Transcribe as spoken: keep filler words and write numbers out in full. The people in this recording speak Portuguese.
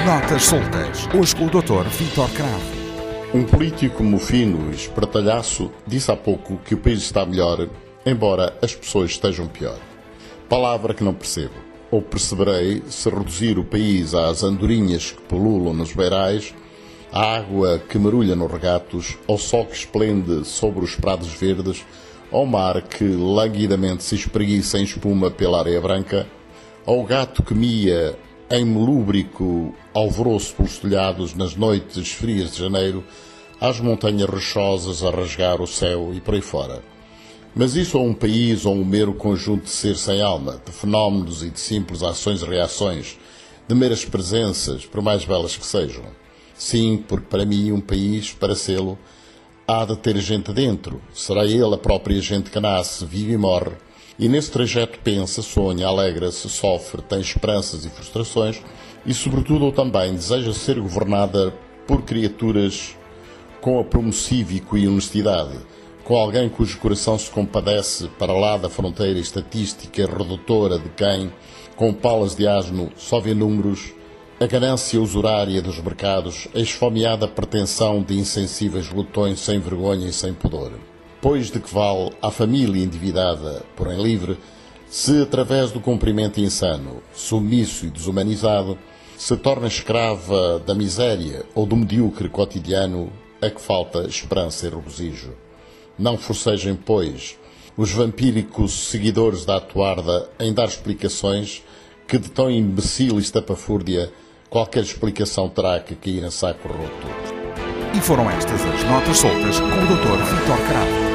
Notas soltas, hoje com o doutor Vítor Cravo. Um político mofino e espertalhaço disse há pouco que o país está melhor, embora as pessoas estejam pior. Palavra que não percebo. Ou perceberei se reduzir o país às andorinhas que pululam nos beirais, à água que mergulha nos regatos, ao sol que esplende sobre os prados verdes, ao mar que languidamente se espreguiça em espuma pela areia branca, ao gato que mia em melúbrico alvoroço pelos telhados nas noites frias de janeiro, às montanhas rochosas a rasgar o céu e por aí fora. Mas isso é um país ou um mero conjunto de ser sem alma, de fenómenos e de simples ações e reações, de meras presenças, por mais belas que sejam. Sim, porque para mim um país, para sê-lo, há de ter gente dentro. Será ele a própria gente que nasce, vive e morre, e nesse trajeto pensa, sonha, alegra-se, sofre, tem esperanças e frustrações, e sobretudo ou também deseja ser governada por criaturas com aprumo cívico e honestidade, com alguém cujo coração se compadece para lá da fronteira estatística redutora de quem, com palas de asno, só vê números, a ganância usurária dos mercados, a esfomeada pretensão de insensíveis glutões sem vergonha e sem pudor. Pois de que vale a família endividada, porém livre, se através do cumprimento insano, submisso e desumanizado, se torna escrava da miséria ou do medíocre cotidiano a que falta esperança e regozijo. Não forcejem, pois, os vampíricos seguidores da atuarda em dar explicações que de tão imbecil e estapafúrdia qualquer explicação terá que cair em saco roto. E foram estas as notas soltas com o doutor Vítor Cravo.